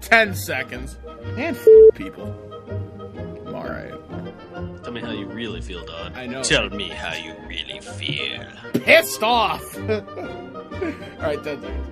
10 seconds. And people. I'm alright. Tell me how you really feel, Dodd. I know. Tell me how you really feel. Pissed off! Alright, 10 seconds.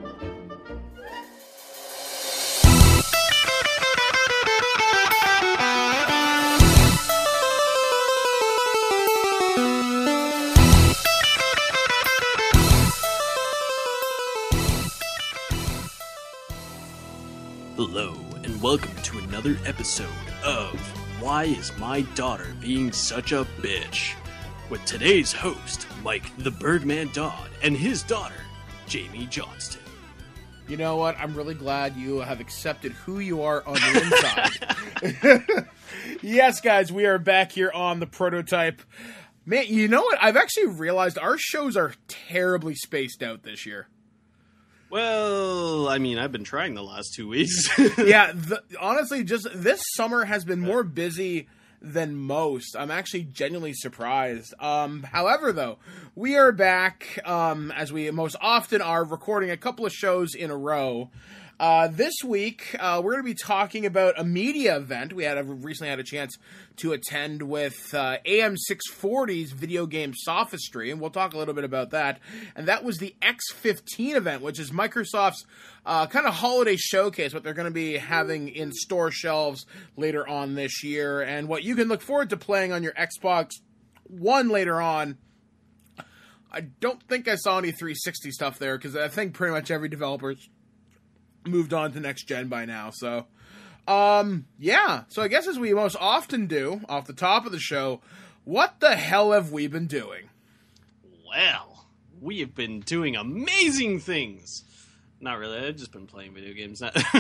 Hello, and welcome to another episode of Why Is My Daughter Being Such a Bitch? With today's host, Mike the Birdman Dodd, and his daughter, Jamie Johnston. You know what? I'm really glad you have accepted who you are on the inside. Yes, guys, we are back here on the Prototype. Man, you know what? I've actually realized our shows are terribly spaced out this year. Well, I mean, I've been trying the last 2 weeks. Yeah, honestly, just this summer has been more busy than most. I'm actually genuinely surprised. However, though, we are back, as we most often are, recording a couple of shows in a row. This week, we're going to be talking about a media event we recently had a chance to attend with AM640's Video Game Sophistry, and we'll talk a little bit about that. And that was the X15 event, which is Microsoft's kind of holiday showcase, what they're going to be having in store shelves later on this year, and what you can look forward to playing on your Xbox One later on. I don't think I saw any 360 stuff there, because I think pretty much every developer's moved on to next gen by now. So yeah, so I guess as we most often do off the top of the show, what the hell have we been doing? Well, we have been doing amazing things. Not really, I've just been playing video games.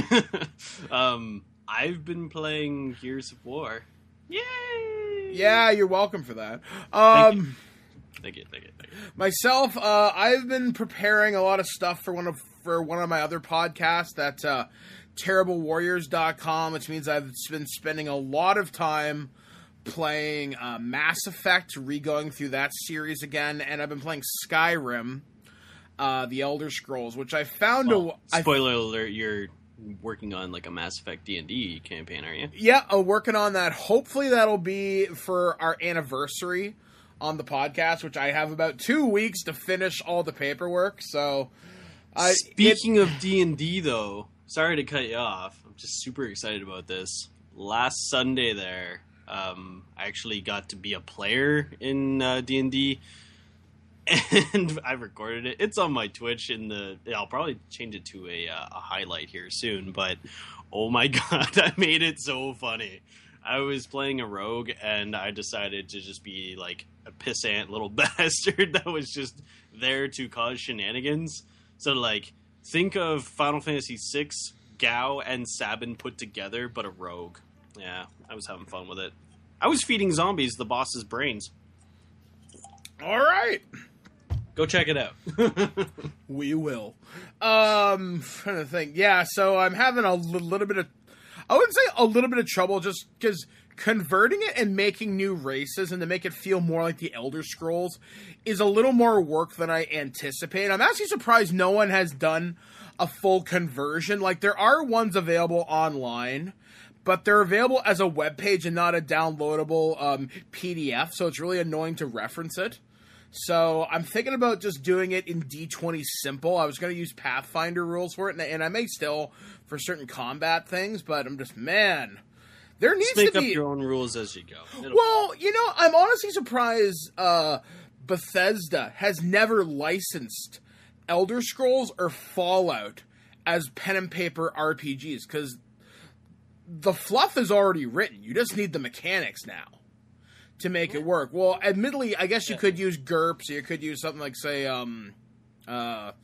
I've been playing Gears of War. Yay! Yeah, you're welcome for that. Thank you. Myself, I've been preparing a lot of stuff for one of my other podcasts, that TerribleWarriors.com, which means I've been spending a lot of time playing Mass Effect, re-going through that series again, and I've been playing Skyrim, The Elder Scrolls, which I found spoiler alert, you're working on like a Mass Effect D&D campaign, are you? Yeah, working on that. Hopefully that'll be for our anniversary on the podcast, which I have about 2 weeks to finish all the paperwork, so... Speaking of D&D, though, sorry to cut you off. I'm just super excited about this. Last Sunday there, I actually got to be a player in D&D, and I recorded it. It's on my Twitch. I'll probably change it to a highlight here soon, but oh my god, I made it so funny. I was playing a rogue, and I decided to just be like a pissant little bastard that was just there to cause shenanigans. So, like, think of Final Fantasy VI, Gao, and Sabin put together, but a rogue. Yeah, I was having fun with it. I was feeding zombies the boss's brains. All right. Go check it out. We will. Trying to think. Yeah, so I'm having a little bit of... I wouldn't say a little bit of trouble, just because converting it and making new races and to make it feel more like the Elder Scrolls is a little more work than I anticipate. I'm actually surprised no one has done a full conversion. Like, there are ones available online, but they're available as a web page and not a downloadable PDF, so it's really annoying to reference it. So I'm thinking about just doing it in D20 Simple. I was going to use Pathfinder rules for it, and I may still for certain combat things, but I'm just, man... There needs Just make to be up your own rules as you go. Well, you know, I'm honestly surprised Bethesda has never licensed Elder Scrolls or Fallout as pen and paper RPGs, because the fluff is already written. You just need the mechanics now to make it work. Well, admittedly, I guess you could use GURPS, or you could use something like, say, the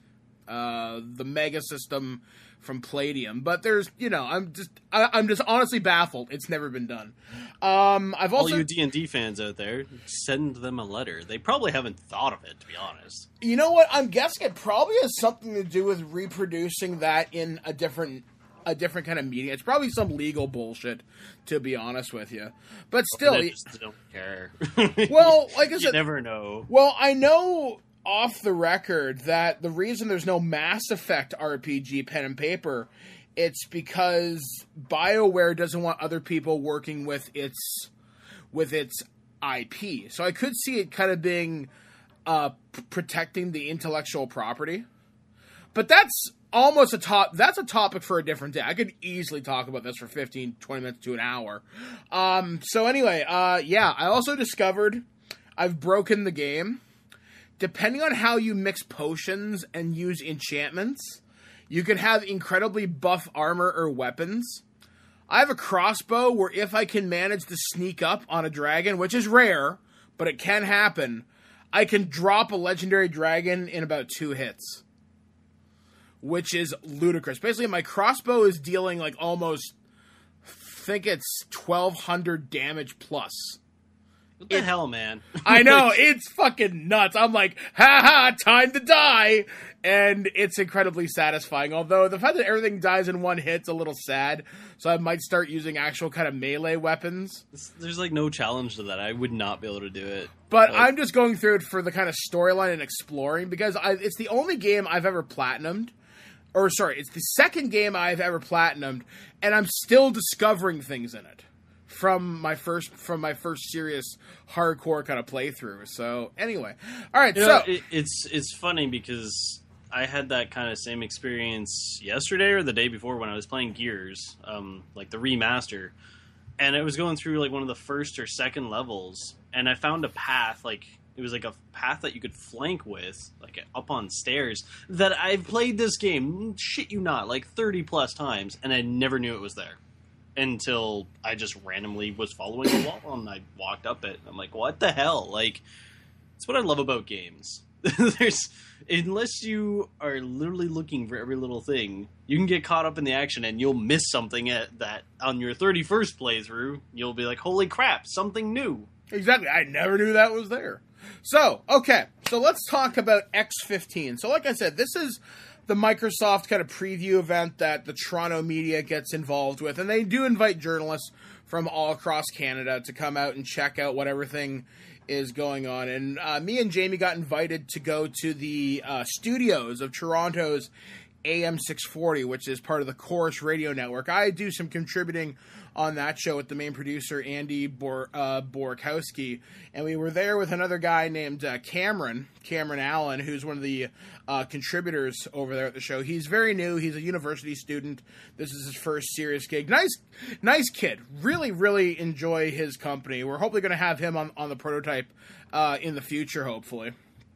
Mega System from Palladium, but there's, you know, I'm just honestly baffled. It's never been done. I've also, all you D&D fans out there, send them a letter. They probably haven't thought of it, to be honest. You know what? I'm guessing it probably has something to do with reproducing that in a different kind of media. It's probably some legal bullshit, to be honest with you. But still, I just don't care. Well, like I said, you never know. Well, I know off the record that the reason there's no Mass Effect RPG pen and paper, it's because BioWare doesn't want other people working with its IP. So I could see it kind of being protecting the intellectual property. But that's almost that's a topic for a different day. I could easily talk about this for 15, 20 minutes to an hour. So anyway, yeah, I also discovered I've broken the game. Depending on how you mix potions and use enchantments, you can have incredibly buff armor or weapons. I have a crossbow where if I can manage to sneak up on a dragon, which is rare, but it can happen, I can drop a legendary dragon in about 2 hits. Which is ludicrous. Basically, my crossbow is dealing like almost, I think it's 1,200 damage plus. What the hell, man? I know, it's fucking nuts. I'm like, ha, time to die. And it's incredibly satisfying. Although the fact that everything dies in 1 hit's a little sad. So I might start using actual kind of melee weapons. There's like no challenge to that. I would not be able to do it. But I'm just going through it for the kind of storyline and exploring. Because it's the only game I've ever platinumed. Or sorry, it's the second game I've ever platinumed. And I'm still discovering things in it. From my first serious hardcore kind of playthrough. So anyway, all right. It's funny because I had that kind of same experience yesterday or the day before when I was playing Gears, like the remaster, and I was going through like one of the first or second levels, and I found a path like it was like a path that you could flank with, like up on stairs. That I've played this game, shit you not, like 30 plus times, and I never knew it was there. Until I just randomly was following a wall and I walked up it. I'm like, what the hell? Like, that's what I love about games. Unless you are literally looking for every little thing, you can get caught up in the action and you'll miss something that on your 31st playthrough, you'll be like, holy crap, something new. Exactly. I never knew that was there. So, okay. So let's talk about X15. So like I said, this is the Microsoft kind of preview event that the Toronto media gets involved with. And they do invite journalists from all across Canada to come out and check out what everything is going on. And me and Jamie got invited to go to the studios of Toronto's AM 640, which is part of the Chorus Radio Network. I do some contributing on that show with the main producer, Andy Borkowski. And we were there with another guy named Cameron Allen, who's one of the contributors over there at the show. He's very new. He's a university student. This is his first serious gig. Nice kid. Really, really enjoy his company. We're hopefully going to have him on the prototype in the future, hopefully.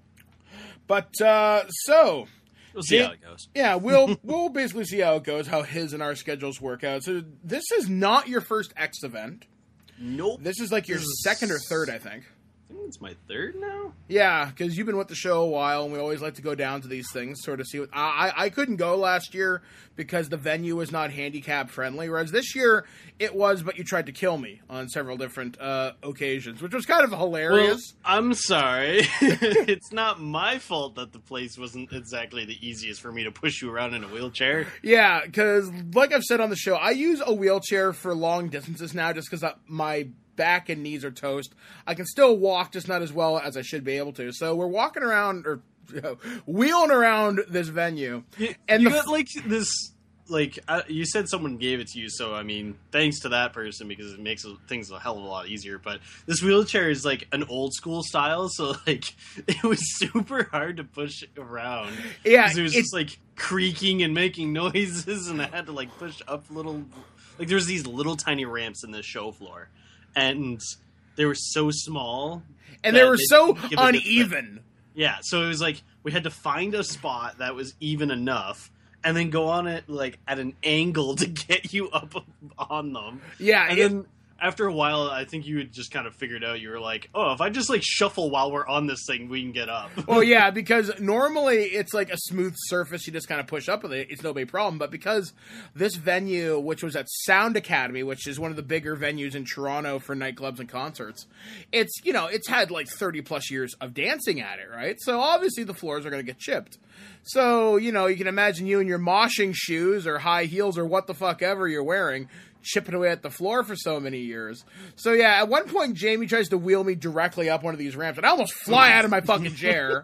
But, so... We'll see how it goes. Yeah, we'll basically see how it goes, how his and our schedules work out. So this is not your first X event. Nope. This is like your second or third, I think. I think it's my third now. Yeah, because you've been with the show a while, and we always like to go down to these things, sort of see what... I couldn't go last year because the venue was not handicap friendly, whereas this year it was, but you tried to kill me on several different occasions, which was kind of hilarious. Well, I'm sorry. It's not my fault that the place wasn't exactly the easiest for me to push you around in a wheelchair. Yeah, because like I've said on the show, I use a wheelchair for long distances now just because my back and knees are toast. I can still walk, just not as well as I should be able to. So we're walking around, or wheeling around this venue. And you got like this, like you said someone gave it to you, so I mean, thanks to that person because it makes things a hell of a lot easier. But this wheelchair is like an old school style, so like it was super hard to push around. Yeah, it was just like creaking and making noises, and I had to like push up little. Like there's these little tiny ramps in the show floor. And they were so small. And they were so uneven. Yeah, so it was like we had to find a spot that was even enough and then go on it like at an angle to get you up on them. Yeah. And then after a while, I think you had just kind of figured out, you were like, oh, if I just like shuffle while we're on this thing, we can get up. Well, yeah, because normally it's like a smooth surface. You just kind of push up with it. It's no big problem. But because this venue, which was at Sound Academy, which is one of the bigger venues in Toronto for nightclubs and concerts, it's had like 30 plus years of dancing at it, right? So obviously the floors are going to get chipped. So, you can imagine you in your moshing shoes or high heels or what the fuck ever you're wearing, chipping away at the floor for so many years. So yeah, at one point Jamie tries to wheel me directly up one of these ramps, and I almost fly out of my fucking chair.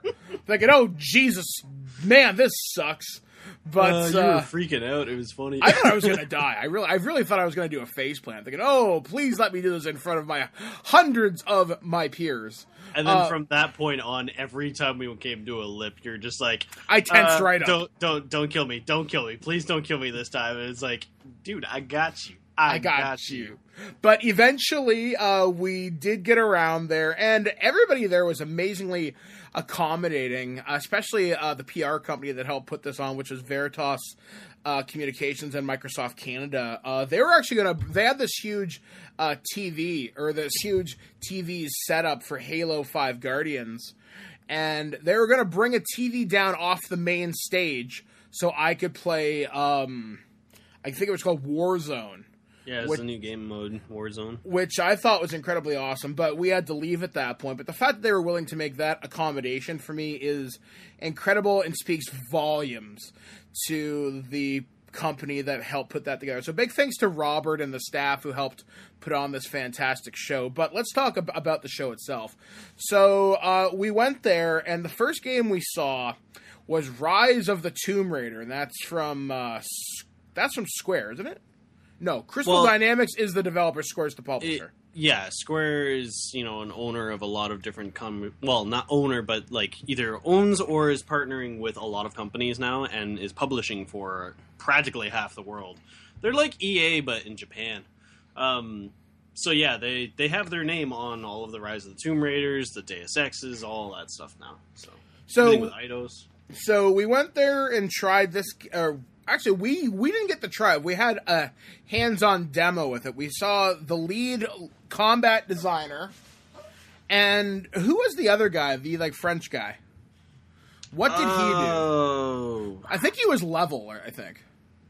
thinking, "Oh Jesus, man, this sucks." But you were freaking out. It was funny. I thought I was gonna die. I really thought I was gonna do a face plant, thinking, "Oh, please let me do this in front of my hundreds of my peers." And then from that point on, every time we came to a lip, you're just like, I tensed right up. Don't kill me. Don't kill me. Please don't kill me this time. And it's like, dude, I got you. I got you. But eventually, we did get around there, and everybody there was amazingly accommodating, especially the PR company that helped put this on, which was Veritas Communications and Microsoft Canada. They were actually they had this huge TV set up for Halo 5 Guardians, and they were going to bring a TV down off the main stage so I could play, I think it was called Warzone. Yeah, it's a new game mode, Warzone. Which I thought was incredibly awesome, but we had to leave at that point. But the fact that they were willing to make that accommodation for me is incredible and speaks volumes to the company that helped put that together. So big thanks to Robert and the staff who helped put on this fantastic show. But let's talk about the show itself. So we went there, and the first game we saw was Rise of the Tomb Raider, and that's from Square, isn't it? No, Crystal Dynamics is the developer, Square's the publisher. Square is, an owner of a lot of different not owner, but like either owns or is partnering with a lot of companies now and is publishing for practically half the world. They're like EA, but in Japan. So yeah, they have their name on all of the Rise of the Tomb Raiders, the Deus Exes, all that stuff now. So everything with Eidos. So we went there and tried this. Actually, we didn't get to try it. We had a hands-on demo with it. We saw the lead combat designer, and who was the other guy? The French guy. What did he do? I think he was Level. I think.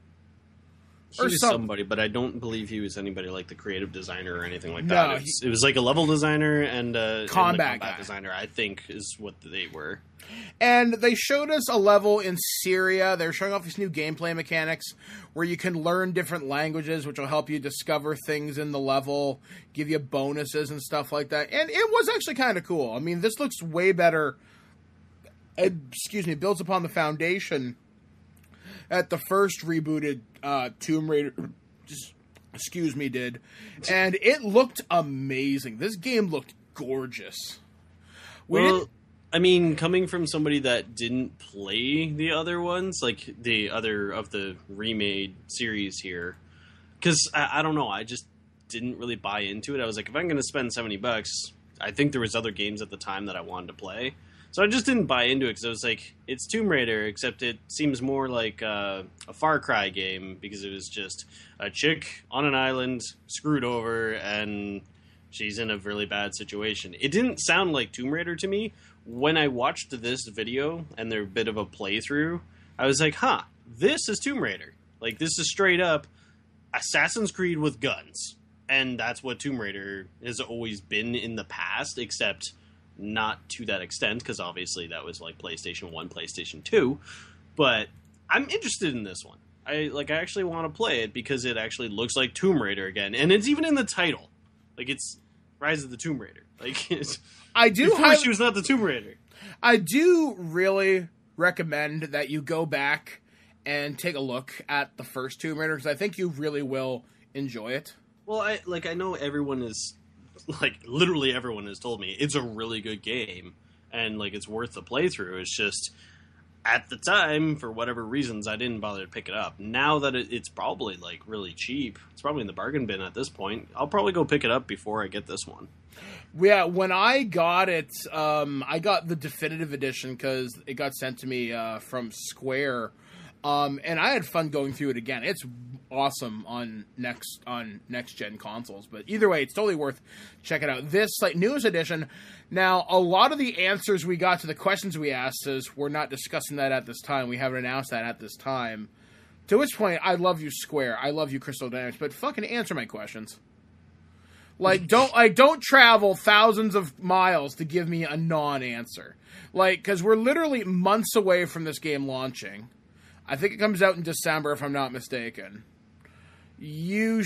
He was somebody, but I don't believe he was anybody like the creative designer or anything like that. It was like a level designer and a combat designer, I think, is what they were. And they showed us a level in Syria. They're showing off these new gameplay mechanics where you can learn different languages, which will help you discover things in the level, give you bonuses and stuff like that. And it was actually kind of cool. I mean, this looks way better. Builds upon the foundation at the first rebooted Tomb Raider, did. And it looked amazing. This game looked gorgeous. Coming from somebody that didn't play the other ones, like the other of the remade series here, because I don't know, I just didn't really buy into it. I was like, if I'm going to spend $70, I think there was other games at the time that I wanted to play. So I just didn't buy into it because I was like, it's Tomb Raider, except it seems more like a Far Cry game because it was just a chick on an island, screwed over, and she's in a really bad situation. It didn't sound like Tomb Raider to me. When I watched this video and their bit of a playthrough, I was like, this is Tomb Raider. Like, this is straight up Assassin's Creed with guns. And that's what Tomb Raider has always been in the past, except not to that extent, because obviously that was like PlayStation 1, PlayStation 2. But I'm interested in this one. I actually want to play it because it actually looks like Tomb Raider again. And it's even in the title. Like, it's Rise of the Tomb Raider. Like, she was not the Tomb Raider. I do really recommend that you go back and take a look at the first Tomb Raider, because I think you really will enjoy it. Well, I know everyone is, literally everyone has told me it's a really good game, and, it's worth the playthrough. It's just, at the time, for whatever reasons, I didn't bother to pick it up. Now that it's probably, really cheap, it's probably in the bargain bin at this point, I'll probably go pick it up before I get this one. Yeah, when I got it, I got the definitive edition because it got sent to me from Square, and I had fun going through it again. It's awesome on next gen consoles, but either way, it's totally worth checking out. This newest edition. Now, a lot of the answers we got to the questions we asked is we're not discussing that at this time. We haven't announced that at this time. To which point, I love you, Square. I love you, Crystal Dynamics, but fucking answer my questions. Don't travel thousands of miles to give me a non-answer. Because we're literally months away from this game launching. I think it comes out in December, if I'm not mistaken. We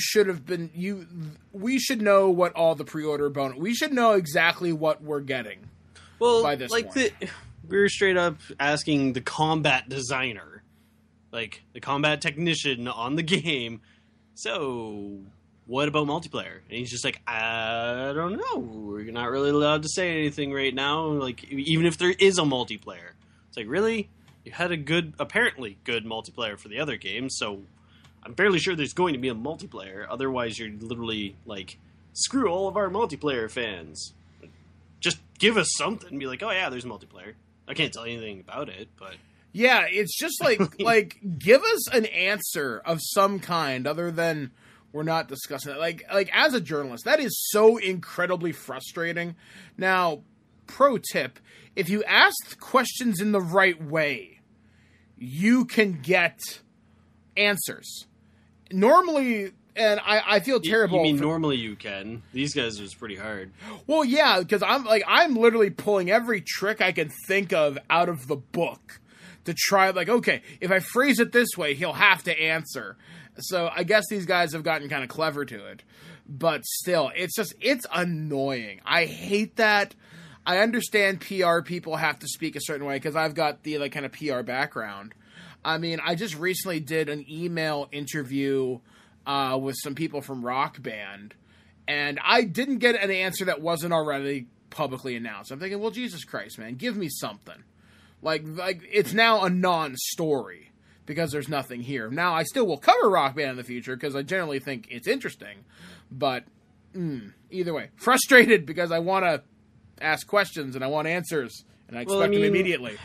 should know what all the pre-order bonus. We should know exactly what we're getting. Well, by this point. We were straight up asking the combat designer, like the combat technician on the game, so what about multiplayer? And he's just like, I don't know. We're not really allowed to say anything right now. Like, even if there is a multiplayer. It's like, really? You had apparently good multiplayer for the other games, so I'm fairly sure there's going to be a multiplayer. Otherwise, you're literally like, screw all of our multiplayer fans. Just give us something. Be like, oh yeah, there's multiplayer. I can't tell you anything about it, but... Yeah, it's just like give us an answer of some kind other than we're not discussing it. Like as a journalist, that is so incredibly frustrating. Now, pro tip, if you ask questions in the right way, you can get answers. Normally, and I feel terrible. You mean normally you can? These guys was pretty hard. Well, yeah, because I'm literally pulling every trick I can think of out of the book to try, like, okay, if I phrase it this way, he'll have to answer. So I guess these guys have gotten kind of clever to it. But still, it's annoying. I hate that. I understand PR people have to speak a certain way because I've got the kind of PR background. I mean, I just recently did an email interview with some people from Rock Band, and I didn't get an answer that wasn't already publicly announced. I'm thinking, well, Jesus Christ, man, give me something. Like it's now a non-story because there's nothing here. Now, I still will cover Rock Band in the future because I generally think it's interesting. But either way, frustrated because I want to ask questions and I want answers and I expect them immediately.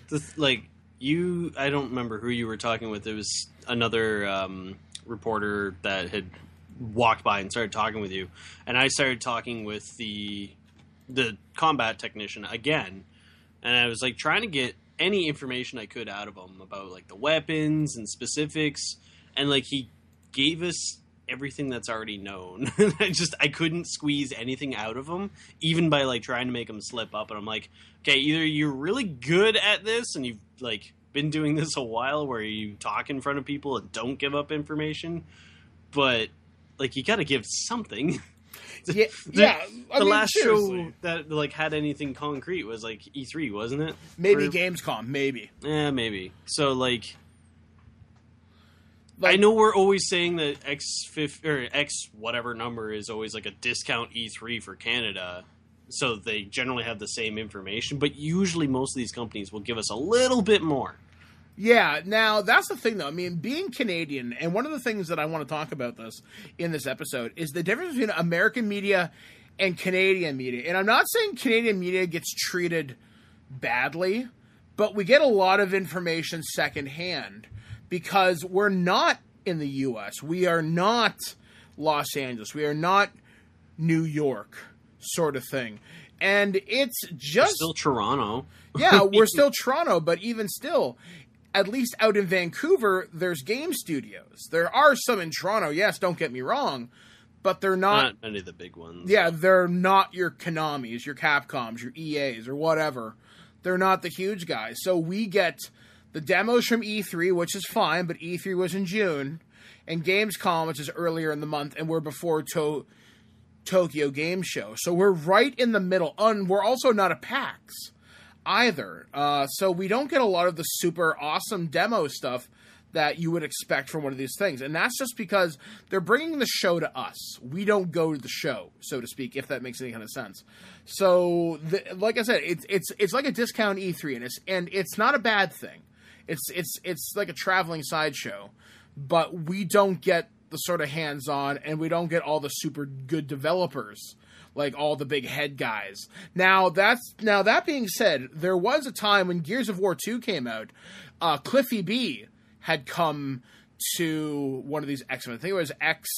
I don't remember who you were talking with. It was another reporter that had walked by and started talking with you. And I started talking with the combat technician again. And I was like trying to get any information I could out of him about like the weapons and specifics, and like he gave us everything that's already known. I couldn't squeeze anything out of him, even by like trying to make him slip up. And I'm like, okay, either you're really good at this and you've like been doing this a while, where you talk in front of people and don't give up information, but like you got to give something. Yeah, the last seriously. Show that like had anything concrete was like E3, wasn't it? Maybe Gamescom, maybe. Yeah, maybe. So like I know we're always saying that X whatever number is always like a discount E3 for Canada, so they generally have the same information. But usually, most of these companies will give us a little bit more. Yeah, now that's the thing though. I mean, being Canadian, and one of the things that I want to talk about in this episode is the difference between American media and Canadian media. And I'm not saying Canadian media gets treated badly, but we get a lot of information secondhand because we're not in the U.S. We are not Los Angeles. We are not New York, sort of thing. And it's just... We're still Toronto. Yeah, we're still Toronto, but even still... At least out in Vancouver, there's game studios. There are some in Toronto, yes, don't get me wrong, but they're not any of the big ones. Yeah, they're not your Konamis, your Capcoms, your EAs, or whatever. They're not the huge guys. So we get the demos from E3, which is fine, but E3 was in June, and Gamescom, which is earlier in the month, and we're before Tokyo Game Show. So we're right in the middle. We're also not a PAX either. So we don't get a lot of the super awesome demo stuff that you would expect from one of these things. And that's just because they're bringing the show to us. We don't go to the show, so to speak, if that makes any kind of sense. So, like I said, it's like a discount E3, and it's not a bad thing. It's like a traveling sideshow, but we don't get the sort of hands-on, and we don't get all the super good developers like all the big head guys. Now that being said, there was a time when Gears of War 2 came out. Cliffy B had come to one of these X-Men. I think it was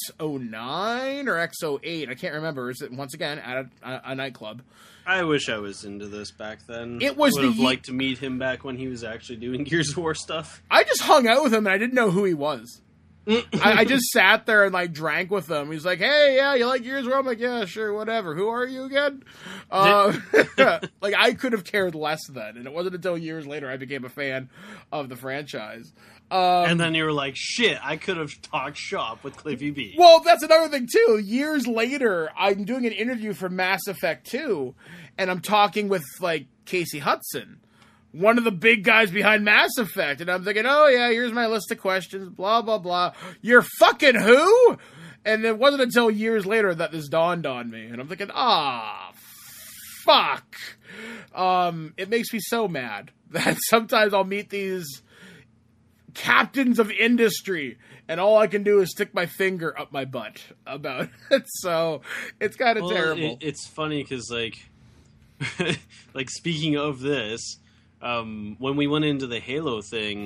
X09 or X08. I can't remember. Is it once again at a nightclub? I wish I was into this back then. It was would have liked to meet him back when he was actually doing Gears of War stuff. I just hung out with him and I didn't know who he was. I just sat there and like drank with him. He's like, "Hey, yeah, you like Gears of War?" I'm like, "Yeah, sure, whatever." Who are you again? Like I could have cared less then, and it wasn't until years later I became a fan of the franchise. And then you were like, "Shit, I could have talked shop with Cliffy B." Well, that's another thing too. Years later, I'm doing an interview for Mass Effect 2, and I'm talking with like Casey Hudson one of the big guys behind Mass Effect. And I'm thinking, oh yeah, here's my list of questions, blah, blah, blah. You're fucking who? And it wasn't until years later that this dawned on me. And I'm thinking, fuck. It makes me so mad that sometimes I'll meet these captains of industry and all I can do is stick my finger up my butt about it. So it's kind of terrible. It's funny because, like, like speaking of this, when we went into the Halo thing,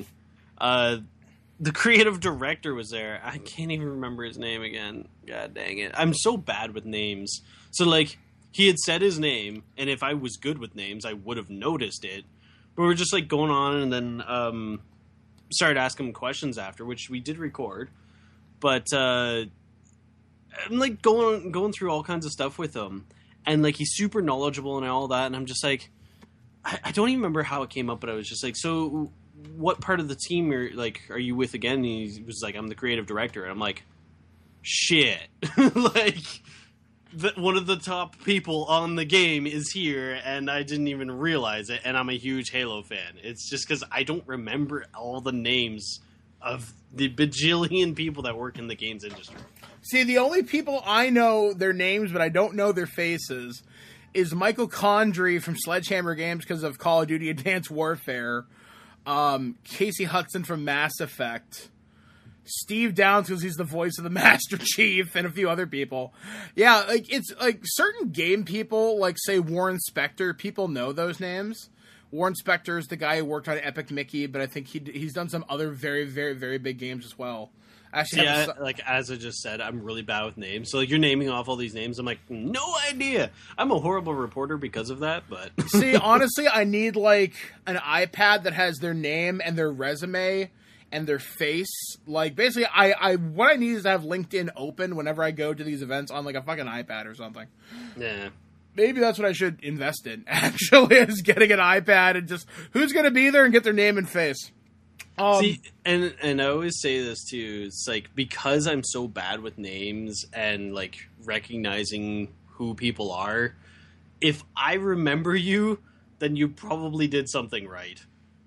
the creative director was there. I can't even remember his name again. God dang it. I'm so bad with names. So, like, he had said his name, and if I was good with names, I would have noticed it. But we were just, like, going on, and then started asking him questions after, which we did record. But I'm, like, going through all kinds of stuff with him. And, like, he's super knowledgeable and all that, and I'm just like, I don't even remember how it came up, but I was just like, so what part of the team are you with again? And he was like, I'm the creative director. And I'm like, shit. Like, one of the top people on the game is here, and I didn't even realize it, and I'm a huge Halo fan. It's just because I don't remember all the names of the bajillion people that work in the games industry. See, the only people I know their names, but I don't know their faces, is Michael Condrey from Sledgehammer Games because of Call of Duty Advanced Warfare, Casey Hudson from Mass Effect, Steve Downes because he's the voice of the Master Chief, and a few other people. Yeah, like, it's like certain game people, like, say, Warren Spector, people know those names. Warren Spector is the guy who worked on Epic Mickey, but I think he's done some other very, very, very big games as well. Actually, yeah, like, as I just said, I'm really bad with names. So, like, you're naming off all these names. I'm like, no idea. I'm a horrible reporter because of that, but... See, honestly, I need, like, an iPad that has their name and their resume and their face. Like, basically, what I need is to have LinkedIn open whenever I go to these events on, like, a fucking iPad or something. Yeah. Maybe that's what I should invest in, actually, is getting an iPad and just, who's going to be there and get their name and face. See, and I always say this too, it's like, because I'm so bad with names and, like, recognizing who people are, if I remember you, then you probably did something right.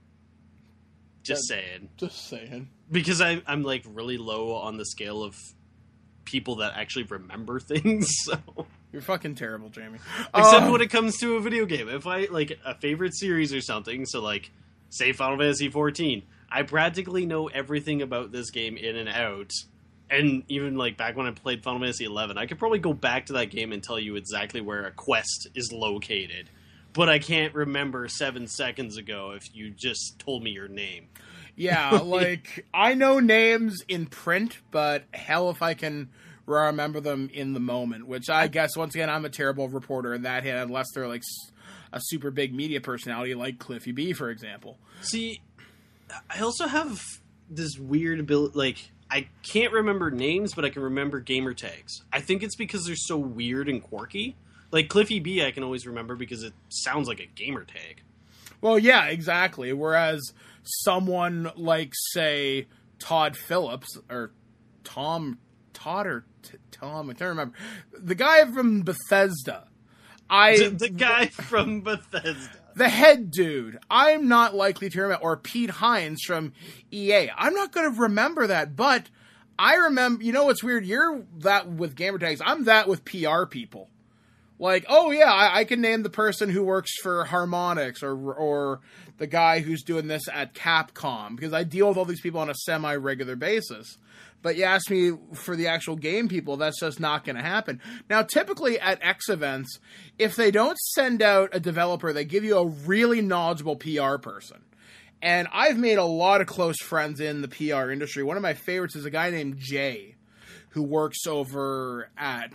Just saying. Just saying. Because I'm, like, really low on the scale of people that actually remember things, so... You're fucking terrible, Jamie. Except when it comes to a video game. If I, like, a favorite series or something, so, like, say Final Fantasy XIV... I practically know everything about this game in and out. And even, like, back when I played Final Fantasy XI, I could probably go back to that game and tell you exactly where a quest is located. But I can't remember 7 seconds ago if you just told me your name. Yeah, like, I know names in print, but hell if I can remember them in the moment. Which I guess, once again, I'm a terrible reporter in that hit, unless they're, like, a super big media personality like Cliffy B, for example. See... I also have this weird ability, like, I can't remember names, but I can remember gamer tags. I think it's because they're so weird and quirky. Like, Cliffy B I can always remember because it sounds like a gamer tag. Well, yeah, exactly. Whereas someone like, say, Todd Phillips, or Tom, I can't remember. The guy from Bethesda. The guy from Bethesda. The head dude, I'm not likely to remember, or Pete Hines from EA. I'm not going to remember that, but I remember, you know what's weird? You're that with gamer tags. I'm that with PR people. Like, oh yeah, I can name the person who works for Harmonix, or the guy who's doing this at Capcom, because I deal with all these people on a semi-regular basis. But you ask me for the actual game people, that's just not going to happen. Now, typically at X events, if they don't send out a developer, they give you a really knowledgeable PR person. And I've made a lot of close friends in the PR industry. One of my favorites is a guy named Jay, who works over at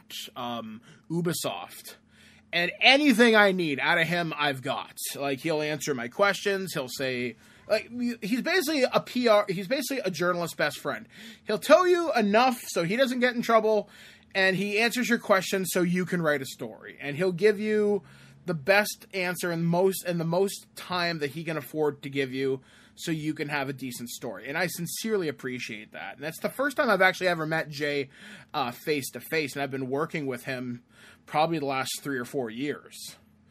Ubisoft. And anything I need out of him, I've got. Like, he'll answer my questions, he'll say... Like, he's basically a PR, he's basically a journalist's best friend. He'll tell you enough so he doesn't get in trouble, and he answers your questions so you can write a story. And he'll give you the best answer in the most time that he can afford to give you so you can have a decent story. And I sincerely appreciate that. And that's the first time I've actually ever met Jay face to face, and I've been working with him probably the last 3 or 4 years.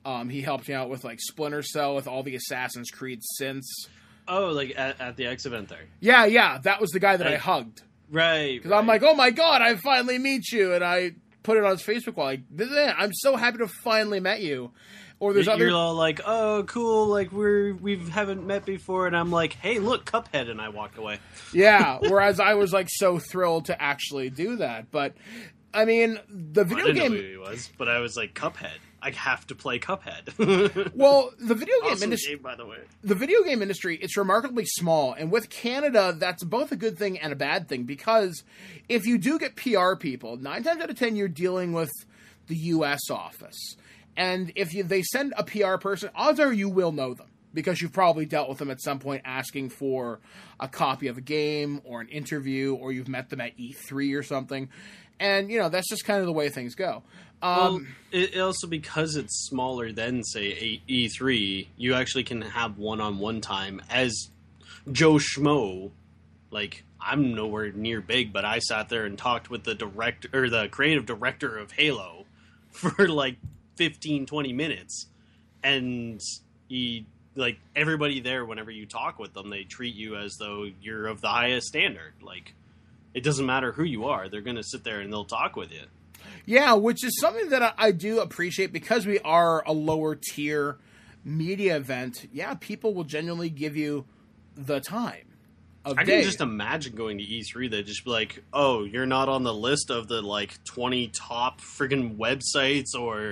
He helped me out with like Splinter Cell with all the Assassin's Creed since. Oh, like at the X event there. Yeah, that was the guy that I hugged. Right. Because I'm like, oh my god, I finally meet you, and I put it on his Facebook wall. Like, this is it. I'm so happy to finally met you. Or there's You're all like, oh, cool, like we haven't met before, and I'm like, hey, look, Cuphead, and I walked away. Yeah, whereas I was like so thrilled to actually do that. But I mean, the video I didn't game know who he was, but I was like, Cuphead. I have to play Cuphead. Well, the video game awesome industry, game, by the way. the video game industry, it's remarkably small, and with Canada, that's both a good thing and a bad thing because if you do get PR people, 9 times out of 10, you're dealing with the U.S. office. And if they send a PR person, odds are you will know them because you've probably dealt with them at some point asking for a copy of a game or an interview, or you've met them at E3 or something. And, that's just kind of the way things go. Well, it also, because it's smaller than, say, E3, you actually can have one-on-one time as Joe Schmo. Like, I'm nowhere near big, but I sat there and talked with the creative director of Halo for like 15, 20 minutes. And everybody there, whenever you talk with them, they treat you as though you're of the highest standard. Like, it doesn't matter who you are. They're going to sit there and they'll talk with you. Yeah, which is something that I do appreciate because we are a lower tier media event. Yeah, people will genuinely give you the time of day. I can just imagine going to E3. They'd just be like, oh, you're not on the list of the 20 top friggin' websites or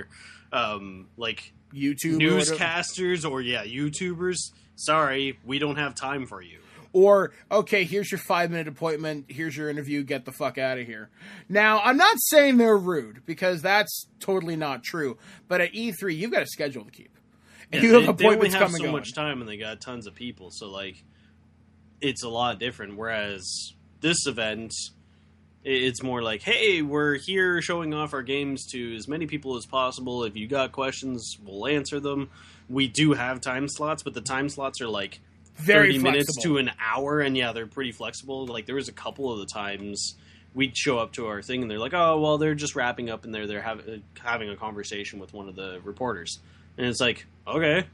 YouTube newscasters or YouTubers. Sorry, we don't have time for you. Or, okay, here's your 5-minute appointment, here's your interview, get the fuck out of here. Now, I'm not saying they're rude, because that's totally not true. But at E3, you've got a schedule to keep. And you have appointments they only have coming so on. much time, and they got tons of people, so, it's a lot different. Whereas this event, it's more like, hey, we're here showing off our games to as many people as possible. If you got questions, we'll answer them. We do have time slots, but the time slots are, very 30 flexible. minutes to an hour, and they're pretty flexible. There was a couple of the times we'd show up to our thing, and they're like, oh, well, they're just wrapping up, and they're having a conversation with one of the reporters. And it's like, okay.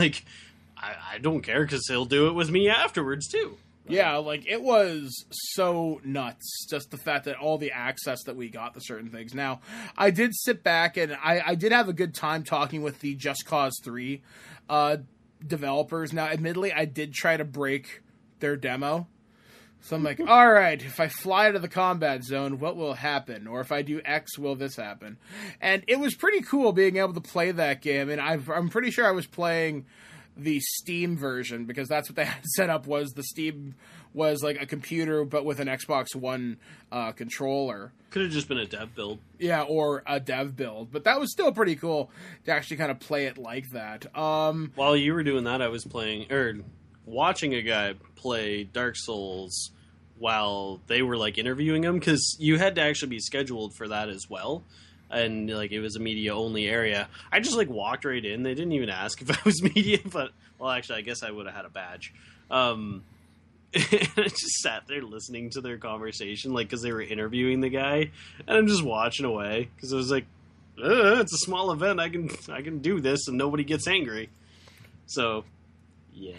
I don't care, because he'll do it with me afterwards, too. Yeah, it was so nuts, just the fact that all the access that we got to certain things. Now, I did sit back, and I did have a good time talking with the Just Cause 3 developers. Now, admittedly, I did try to break their demo. So I'm like, all right, if I fly to the combat zone, what will happen? Or if I do X, will this happen? And it was pretty cool being able to play that game. And I'm pretty sure I was playing the Steam version because that's what they had set up. Was the Steam was like a computer but with an Xbox One controller. Could have just been a dev build. Yeah, or a dev build. But that was still pretty cool to actually kind of play it like that. While you were doing that, I was watching a guy play Dark Souls while they were interviewing him, because you had to actually be scheduled for that as well. And it was a media only area. I just walked right in. They didn't even ask if I was media, but actually I guess I would have had a badge. And I just sat there listening to their conversation, because they were interviewing the guy, and I'm just watching away because I was like, it's a small event. I can do this, and nobody gets angry. So, yeah.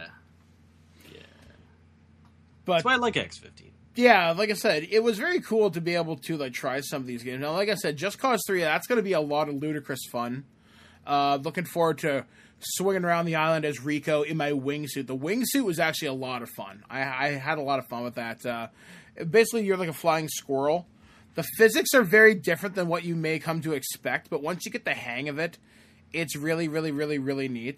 But that's why I like X15. Yeah, like I said, it was very cool to be able to try some of these games. Now, like I said, Just Cause 3, that's going to be a lot of ludicrous fun. Looking forward to swinging around the island as Rico in my wingsuit. The wingsuit was actually a lot of fun. I had a lot of fun with that. Basically, you're like a flying squirrel. The physics are very different than what you may come to expect, but once you get the hang of it, it's really, really, really, really neat.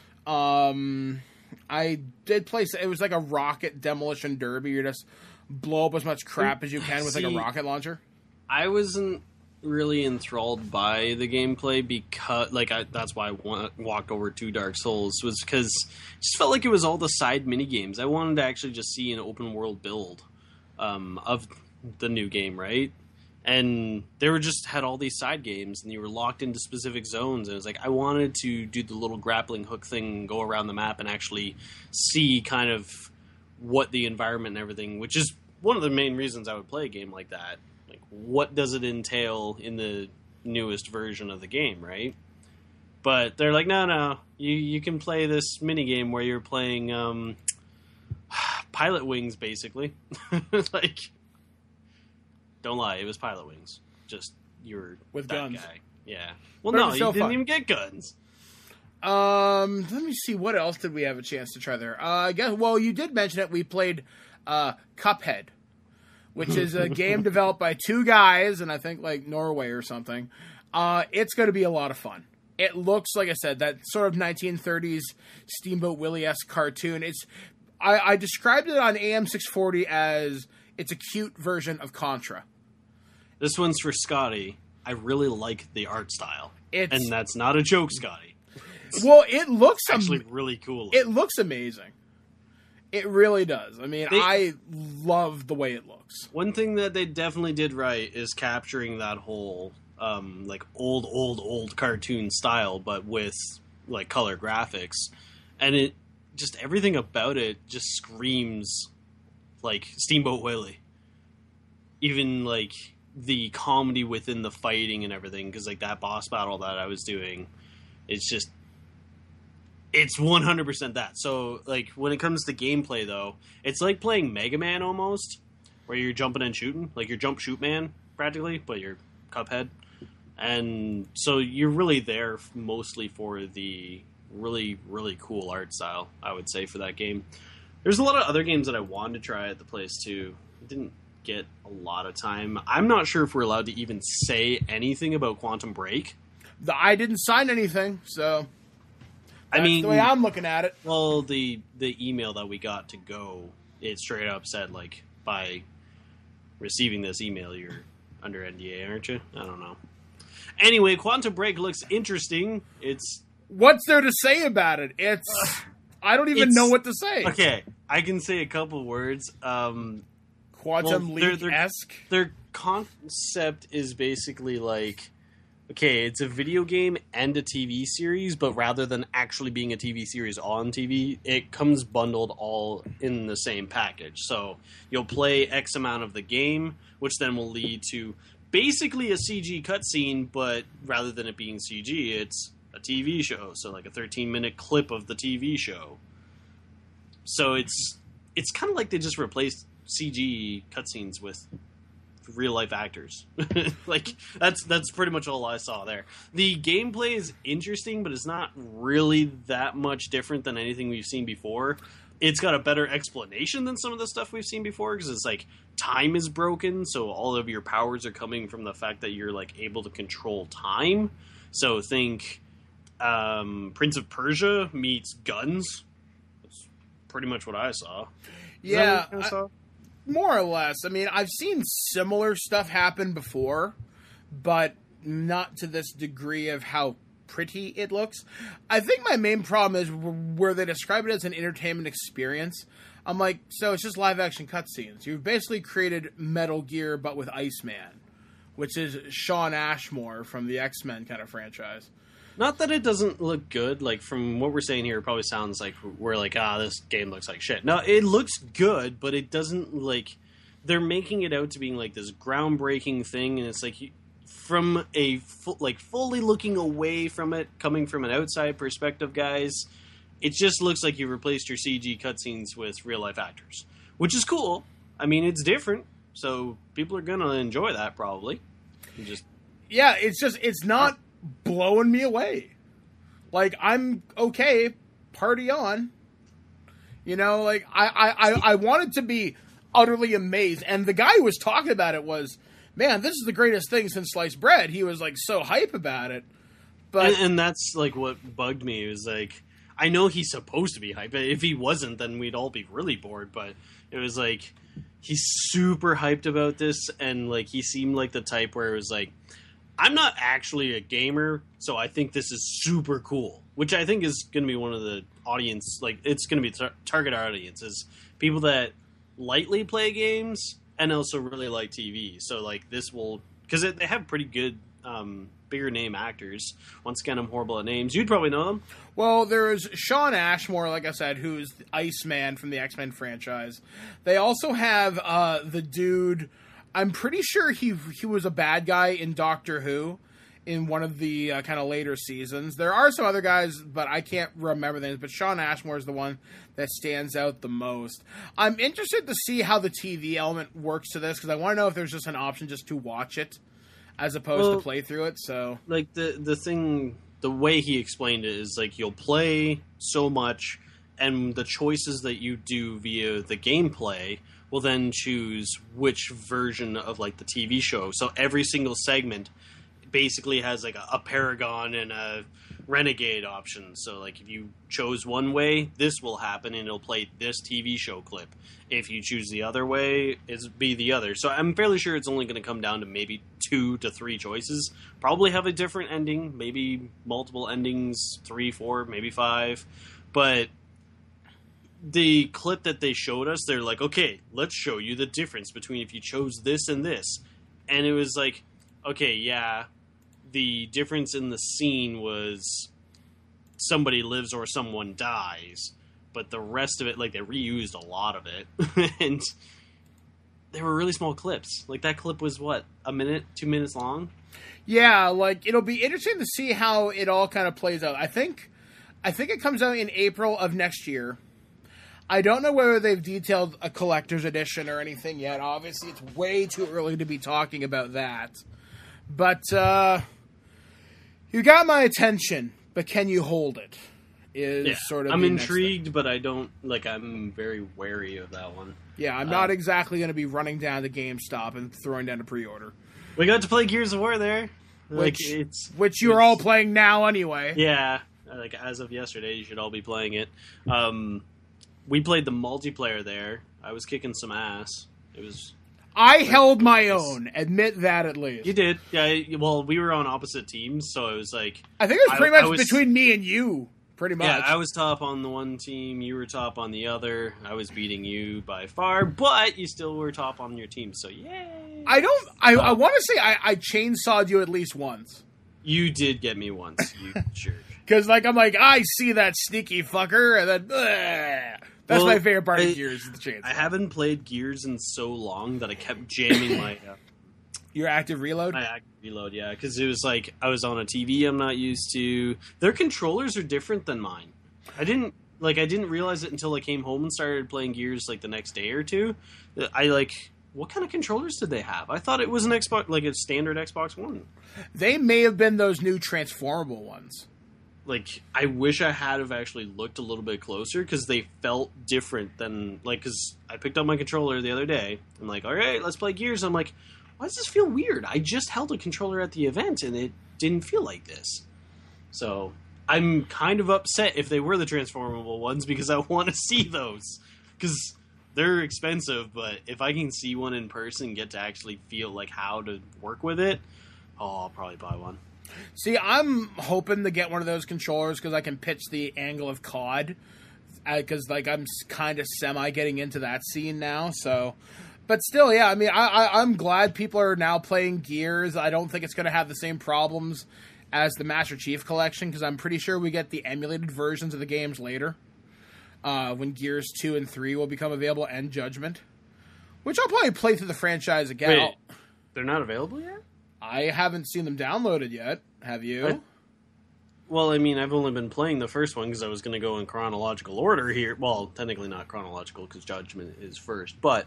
I did play, it was like a rocket demolition derby. You just blow up as much crap as you can with a rocket launcher. I wasn't really enthralled by the gameplay because, that's why I walked over to Dark Souls, was because it just felt like it was all the side mini games. I wanted to actually just see an open world build of the new game, right? And they were just had all these side games, and you were locked into specific zones. And it was I wanted to do the little grappling hook thing, go around the map, and actually see kind of what the environment and everything, which is one of the main reasons I would play a game like that. What does it entail in the newest version of the game, right? But they're like, no, you can play this mini game where you're playing Pilot Wings, basically. Like, don't lie, it was Pilot Wings. Just you're with that guns. guy. Yeah. Well, But it no, was you so didn't fun. even get guns. Let me see, what else did we have a chance to try there? I guess, well, you did mention it. We played Cuphead, which is a game developed by two guys, and I think like Norway or something. It's going to be a lot of fun. It looks, like I said, that sort of 1930s Steamboat Willie-esque cartoon. I described it on AM640 as it's a cute version of Contra. This one's for Scotty. I really like the art style. It's, And that's not a joke, Scotty. well, it looks Actually really cool. It looks amazing. It really does. I mean, I love the way it looks. One thing that they definitely did right is capturing that whole like old cartoon style, but with like color graphics, and it just everything about it just screams like Steamboat Willie. Even like the comedy within the fighting and everything, because like that boss battle that I was doing, it's 100% that. So like when it comes to gameplay though, it's like playing Mega Man almost, where you're jumping and shooting, like you're jump shoot man practically, but you're Cuphead. And so you're really there mostly for the really, really cool art style, I would say, for that game. There's a lot of other games that I wanted to try at the place, too. I didn't get a lot of time. I'm not sure if we're allowed to even say anything about Quantum Break. I didn't sign anything, so that's the way I'm looking at it. Well, the email that we got to go, it straight up said, like, by receiving this email, you're under NDA, aren't you? I don't know. Anyway, Quantum Break looks interesting. What's there to say about it? I don't even know what to say. Okay, I can say a couple words. Quantum League-esque? Their concept is basically like, okay, it's a video game and a TV series, but rather than actually being a TV series on TV, it comes bundled all in the same package. So you'll play X amount of the game, which then will lead to basically a CG cutscene, but rather than it being CG, it's a TV show. So like a 13-minute clip of the TV show. So it's kind of like they just replaced CG cutscenes with real life actors. Like that's pretty much all I saw there. The gameplay is interesting, but it's not really that much different than anything we've seen before. It's got a better explanation than some of the stuff we've seen before, because it's like time is broken, so all of your powers are coming from the fact that you're like able to control time. So think Prince of Persia meets guns. That's pretty much what I saw. Yeah, more or less. I mean, I've seen similar stuff happen before, but not to this degree of how pretty it looks. I think my main problem is where they describe it as an entertainment experience. I'm like, so it's just live action cutscenes. You've basically created Metal Gear, but with Iceman, which is Shawn Ashmore from the X-Men kind of franchise. Not that it doesn't look good. Like, from what we're saying here, it probably sounds like we're like, this game looks like shit. No, it looks good, but it doesn't, like, they're making it out to being like this groundbreaking thing, and it's like, from a fully looking away from it, coming from an outside perspective, guys, it just looks like you replaced your CG cutscenes with real life actors, which is cool. I mean, it's different, so people are gonna enjoy that probably. Yeah, it's not blowing me away. Like, I'm okay, party on. You know, like I wanted to be utterly amazed, and the guy who was talking about it was, man, this is the greatest thing since sliced bread. He was like so hype about it. But and that's like what bugged me. It was like, I know he's supposed to be hype. If he wasn't, then we'd all be really bored. But it was like, he's super hyped about this, and like he seemed like the type where it was like, I'm not actually a gamer, so I think this is super cool. Which I think is going to be one of the audience, like it's going to be target audiences, people that lightly play games and also really like TV. So like this will, because they have pretty good bigger name actors. Once again, I'm horrible at names. You'd probably know them. Well, there's Shawn Ashmore, like I said, who's Iceman from the X-Men franchise. They also have the dude, I'm pretty sure he was a bad guy in Doctor Who, in one of the kind of later seasons. There are some other guys, but I can't remember names. But Shawn Ashmore is the one that stands out the most. I'm interested to see how the TV element works to this, because I want to know if there's just an option just to watch it as opposed to play through it. So, like, the way he explained it is, like, you'll play so much, and the choices that you do via the gameplay will then choose which version of, like, the TV show. So every single segment basically has, like, a Paragon and a Renegade option. So, like, if you chose one way, this will happen, and it'll play this TV show clip. If you choose the other way, it'll be the other. So I'm fairly sure it's only going to come down to maybe 2 to 3 choices. Probably have a different ending, maybe multiple endings, 3, 4, maybe 5. But the clip that they showed us, they're like, okay, let's show you the difference between if you chose this and this. And it was like, okay, yeah, the difference in the scene was somebody lives or someone dies, but the rest of it, like, they reused a lot of it. And they were really small clips. Like, that clip was, what, 1 minute, 2 minutes long? Yeah, like, it'll be interesting to see how it all kind of plays out. I think it comes out in April of next year. I don't know whether they've detailed a collector's edition or anything yet. Obviously, it's way too early to be talking about that. But, you got my attention, but can you hold it? Sort of I'm intrigued, but I don't, like, I'm very wary of that one. Yeah, I'm not exactly going to be running down to GameStop and throwing down a pre-order. We got to play Gears of War there. Which you're all playing now anyway. Yeah, like, as of yesterday, you should all be playing it. We played the multiplayer there. I was kicking some ass. I held my own. Admit that at least. You did. Yeah, well, we were on opposite teams, so it was like... I think it was pretty much between me and you, pretty much. Yeah, I was top on the one team, you were top on the other. I was beating you by far, but you still were top on your team, so yay! I want to say I chainsawed you at least once. You did get me once, you jerk. Because, like, I'm like, I see that sneaky fucker, and then... That's my favorite part of Gears, is the chainsaw. I haven't played Gears in so long that I kept jamming my... Your active reload? My active reload, yeah. Because it was like, I was on a TV I'm not used to. Their controllers are different than mine. I didn't realize it until I came home and started playing Gears, like, the next day or two. What kind of controllers did they have? I thought it was an Xbox, like a standard Xbox One. They may have been those new transformable ones. Like, I wish I had have actually looked a little bit closer, because they felt different than, like, because I picked up my controller the other day. I'm like, all right, let's play Gears. I'm like, why does this feel weird? I just held a controller at the event, and it didn't feel like this. So, I'm kind of upset if they were the transformable ones, because I want to see those. Because they're expensive, but if I can see one in person and get to actually feel, like, how to work with it, I'll probably buy one. See, I'm hoping to get one of those controllers because I can pitch the angle of COD. Because, like, I'm kind of getting into that scene now. So, but still, yeah. I mean, I'm glad people are now playing Gears. I don't think it's going to have the same problems as the Master Chief Collection, because I'm pretty sure we get the emulated versions of the games later. When Gears 2 and 3 will become available, and Judgment, which I'll probably play through the franchise again. Wait, they're not available yet? I haven't seen them downloaded yet. Have you? Well, I mean, I've only been playing the first one because I was going to go in chronological order here. Well, technically not chronological because Judgment is first, but...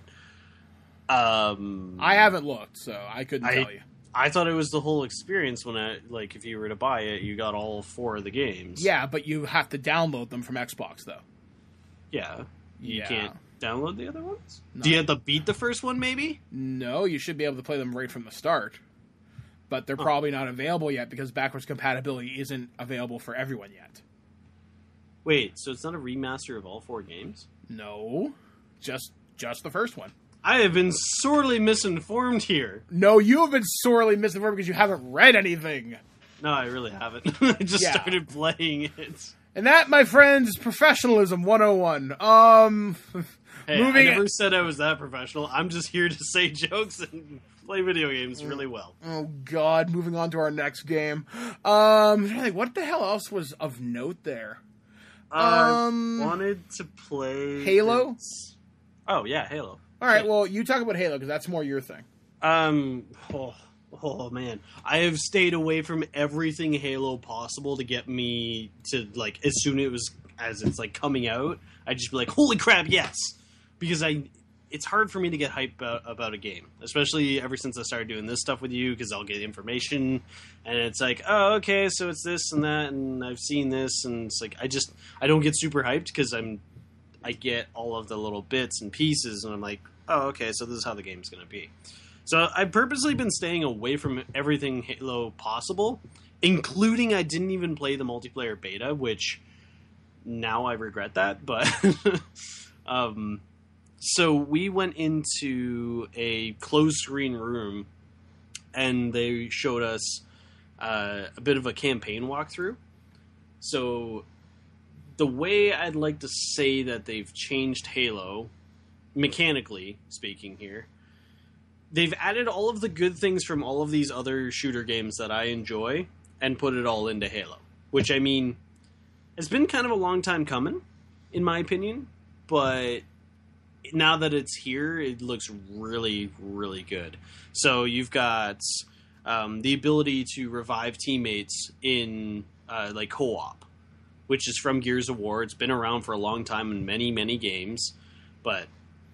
I haven't looked, so I couldn't tell you. I thought it was the whole experience when if you were to buy it, you got all 4 of the games. Yeah, but you have to download them from Xbox, though. Yeah. You can't download the other ones? No. Do you have to beat the first one, maybe? No, you should be able to play them right from the start. But they're probably not available yet because backwards compatibility isn't available for everyone yet. Wait, so it's not a remaster of all 4 games? No, just the first one. I have been sorely misinformed here. No, you have been sorely misinformed because you haven't read anything. No, I really haven't. I just started playing it. And that, my friends, is Professionalism 101. Hey, I never said I was that professional. I'm just here to say jokes and play video games really well. Oh, God. Moving on to our next game. What the hell else was of note there? Wanted to play... Halo? Oh, yeah, Halo. All right, well, you talk about Halo, because that's more your thing. Oh man, I have stayed away from everything Halo possible to get me to like as soon as it's like coming out, I just be like, holy crap, yes, because it's hard for me to get hyped about a game, especially ever since I started doing this stuff with you, because I'll get information and it's like, oh, okay, so it's this and that, and I've seen this, and it's like I don't get super hyped because I get all of the little bits and pieces, and I'm like, oh, okay, so this is how the game's going to be. So I've purposely been staying away from everything Halo possible, including I didn't even play the multiplayer beta, which now I regret that, but so we went into a closed screen room and they showed us a bit of a campaign walkthrough. So the way I'd like to say that they've changed Halo, mechanically speaking here, they've added all of the good things from all of these other shooter games that I enjoy and put it all into Halo. Which, I mean, it's been kind of a long time coming, in my opinion, but now that it's here, it looks really, really good. So you've got the ability to revive teammates in like co-op, which is from Gears of War. It's been around for a long time in many, many games, but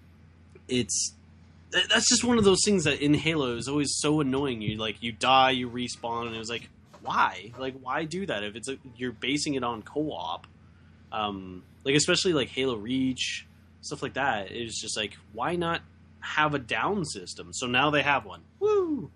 that's just one of those things that in Halo is always so annoying. You die, you respawn, and it was like, why? Like, why do that if you're basing it on co-op? Like, especially like Halo Reach, stuff like that. It's just like, why not have a down system? So now they have one. Woo!